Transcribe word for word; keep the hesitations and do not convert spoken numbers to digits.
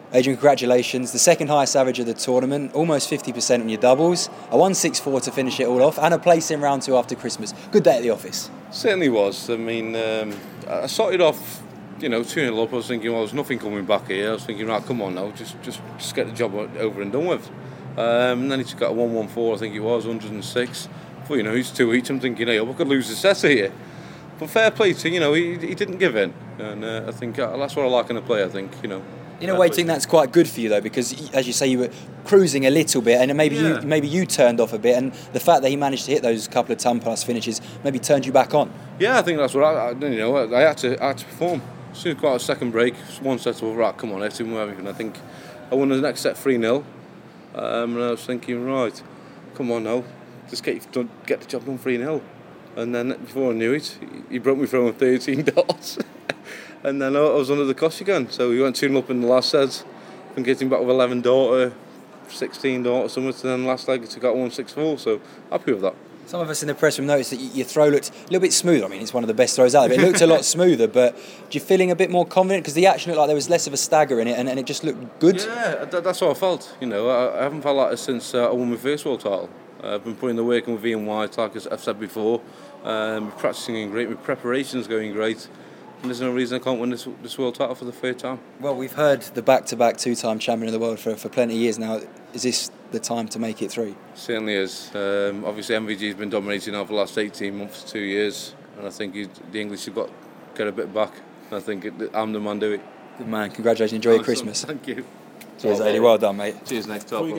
Adrian, congratulations. The second highest average of the tournament, almost fifty percent on your doubles, a one six four to finish it all off, and a place in round two after Christmas. Good day at the office. Certainly was. I mean, um, I started off, you know, two nil up. I was thinking, well, there's nothing coming back here. I was thinking, right, come on now, just just, just get the job over and done with. Um, and then he took out a one one four, I think it was, one oh six. Well, you know, he's two each. I'm thinking, hey, I could lose the set here. But fair play to, you know, he, he didn't give in. And uh, I think uh, that's what I like in a play, I think, you know. In a way, I think that's quite good for you though, because as you say, you were cruising a little bit, and maybe yeah. you maybe you turned off a bit, and the fact that he managed to hit those couple of ton plus finishes maybe turned you back on. Yeah, I think that's what I, I you know I had to I had to perform. As soon as I got a second break, one set of right, come on, let's do everything. I think I won the next set three nil, um, and I was thinking, right, come on now, just get get the job done three nil, and then before I knew it, he broke me throwing thirteen dots. And then I was under the cosh again, so we went two nil up in the last set, and getting back with eleven daughter, sixteen daughter, something, and then last leg to got one six four, so happy with that. Some of us in the press room noticed that your throw looked a little bit smoother. I mean, it's one of the best throws out there, but it looked a lot smoother. But do you feeling a bit more confident? Because the action looked like there was less of a stagger in it, and, and it just looked good. Yeah, that, that's what I felt. You know, I, I haven't felt like this since uh, I won my first world title. Uh, I've been putting the work in with Ian White, like I've said before. Um, practicing in great, my preparation's going great. And there's no reason I can't win this, this world title for the third time. Well, we've heard the back-to-back two-time champion of the world for, for plenty of years now. Is this the time to make it three? Certainly is. Um, obviously, M V G's been dominating now for the last eighteen months, two years, and I think the English have got to get a bit back. And I think it, I'm the man do it. Good man. Congratulations. Enjoy your Christmas. Thank you. Cheers, Eddie. Well done, mate. Cheers, Nick.